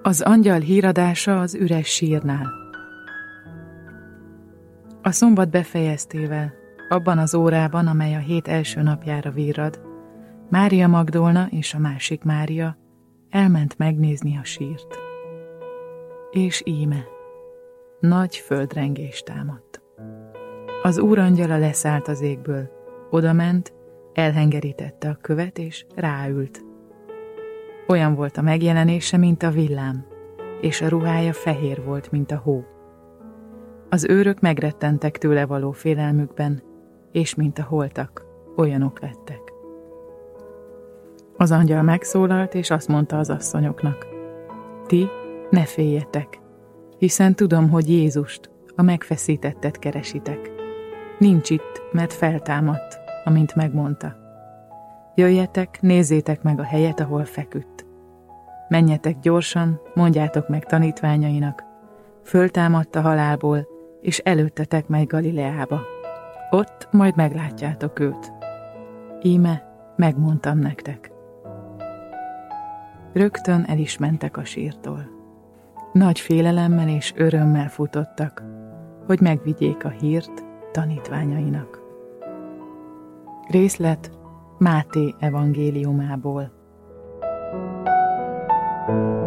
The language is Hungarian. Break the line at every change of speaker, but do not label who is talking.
Az angyal híradása az üres sírnál. A szombat befejeztével, abban az órában, amely a hét első napjára virrad, Mária Magdolna és a másik Mária elment megnézni a sírt. És íme, nagy földrengés támadt. Az Úr angyala leszállt az égből, odament, elhengerítette a követ és ráült. Olyan volt a megjelenése, mint a villám, és a ruhája fehér volt, mint a hó. Az őrök megrettentek tőle való félelmükben, és mint a holtak, olyanok lettek. Az angyal megszólalt, és azt mondta az asszonyoknak: ti ne féljetek, hiszen tudom, hogy Jézust, a megfeszítettet keresitek. Nincs itt, mert feltámadt, amint megmondta. Jöjjetek, nézzétek meg a helyet, ahol feküdt. Menjetek gyorsan, mondjátok meg tanítványainak, föltámadt a halálból, és előttetek megy Galileába. Ott majd meglátjátok őt. Íme, megmondtam nektek. Rögtön el is mentek a sírtól. Nagy félelemmel és örömmel futottak, hogy megvigyék a hírt tanítványainak. Részlet Máté evangéliumából.